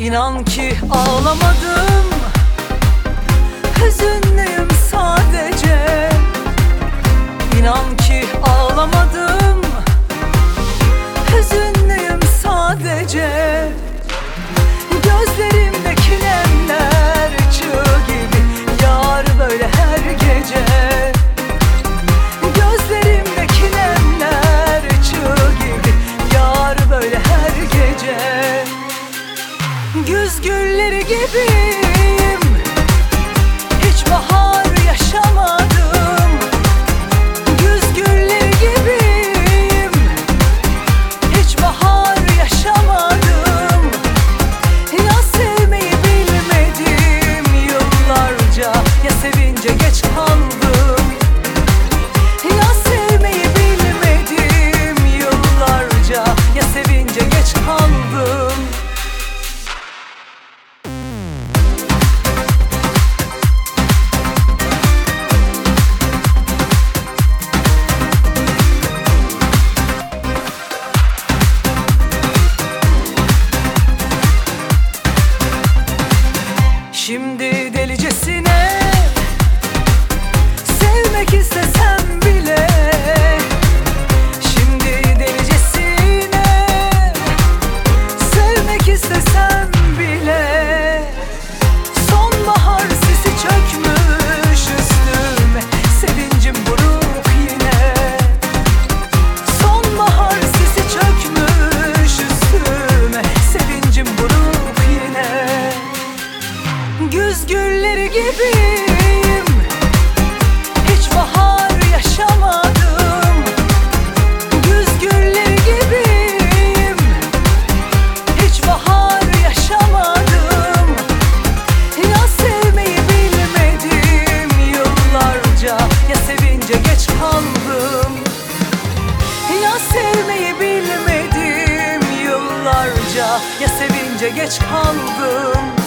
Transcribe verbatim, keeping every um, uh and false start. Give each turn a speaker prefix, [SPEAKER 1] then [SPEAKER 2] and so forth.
[SPEAKER 1] İnan ki ağlamadım, hüzünlüyüm sadece. İnan ki ağlamadım, hüzünlüyüm sadece. Gözlerimdeki nemler çığ gibi yağar böyle her gece. Gözlerimdeki nemler çığ gibi yağar böyle her gece. Güz gülleri gibiyim, hiç bahar yaşamadım. Güz gülleri gibiyim, hiç bahar yaşamadım. Ya sevmeyi bilmedim yıllarca, ya sevince geç kaldım. Ya sevmeyi bilmedim yıllarca, ya sevince geç kaldım. Şimdi delicesine sevmek istesem bile, şimdi delicesine sevmek istesem bile, sonbahar sisi çökmüş üstüme, sevincim buruk yine. Sonbahar sisi çökmüş üstüme, sevincim buruk yine. Güz gülleri gibiyim, hiç bahar yaşamadım. Güz gülleri gibiyim, hiç bahar yaşamadım. Ya sevmeyi bilmedim yıllarca, ya sevince geç kaldım. Ya sevmeyi bilmedim yıllarca, ya sevince geç kaldım.